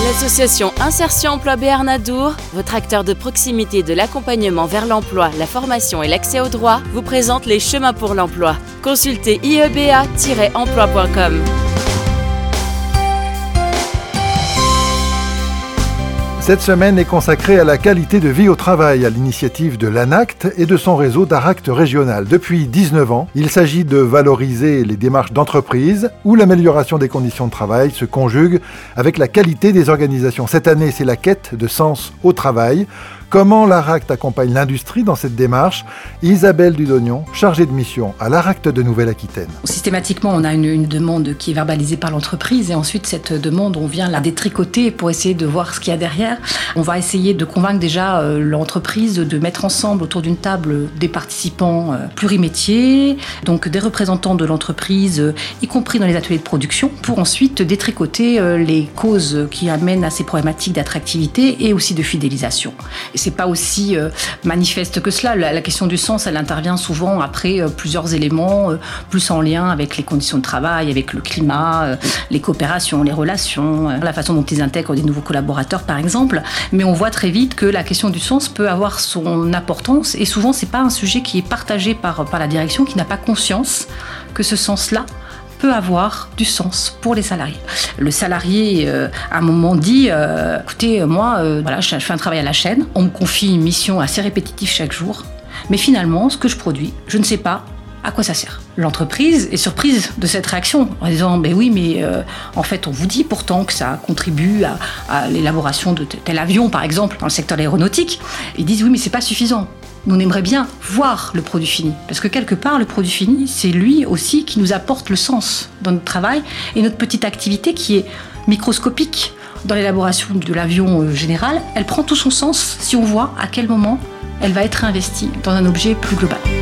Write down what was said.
L'association Insertion Emploi Béarn Adour, votre acteur de proximité de l'accompagnement vers l'emploi, la formation et l'accès aux droits, vous présente les chemins pour l'emploi. Consultez ieba-emploi.com. Cette semaine est consacrée à la qualité de vie au travail, à l'initiative de l'ANACT et de son réseau d'ARACT régional. Depuis 19 ans, il s'agit de valoriser les démarches d'entreprise où l'amélioration des conditions de travail se conjugue avec la qualité des organisations. Cette année, c'est la quête de sens au travail. Comment l'ARACT accompagne l'industrie dans cette démarche? Isabelle Dudognon, chargée de mission à l'ARACT de Nouvelle-Aquitaine. Systématiquement, on a une demande qui est verbalisée par l'entreprise et ensuite cette demande, on vient la détricoter pour essayer de voir ce qu'il y a derrière. On va essayer de convaincre déjà l'entreprise de mettre ensemble autour d'une table des participants plurimétiers, donc des représentants de l'entreprise, y compris dans les ateliers de production, pour ensuite détricoter les causes qui amènent à ces problématiques d'attractivité et aussi de fidélisation. Et c'est pas aussi manifeste que cela. La question du sens, elle intervient souvent après plusieurs éléments, plus en lien avec les conditions de travail, avec le climat, les coopérations, les relations, la façon dont ils intègrent des nouveaux collaborateurs, par exemple. Mais on voit très vite que la question du sens peut avoir son importance et souvent, c'est pas un sujet qui est partagé par la direction, qui n'a pas conscience que ce sens-là peut avoir du sens pour les salariés. Le salarié, à un moment dit, écoutez, moi, je fais un travail à la chaîne, on me confie une mission assez répétitive chaque jour, mais finalement, ce que je produis, je ne sais pas à quoi ça sert. L'entreprise est surprise de cette réaction en disant en fait on vous dit pourtant que ça contribue à l'élaboration de tel avion par exemple dans le secteur de l'aéronautique. Ils disent oui mais c'est pas suffisant. Nous, on aimerait bien voir le produit fini. Parce que quelque part, le produit fini, c'est lui aussi qui nous apporte le sens dans notre travail et notre petite activité qui est microscopique dans l'élaboration de l'avion général. Elle prend tout son sens si on voit à quel moment elle va être investie dans un objet plus global.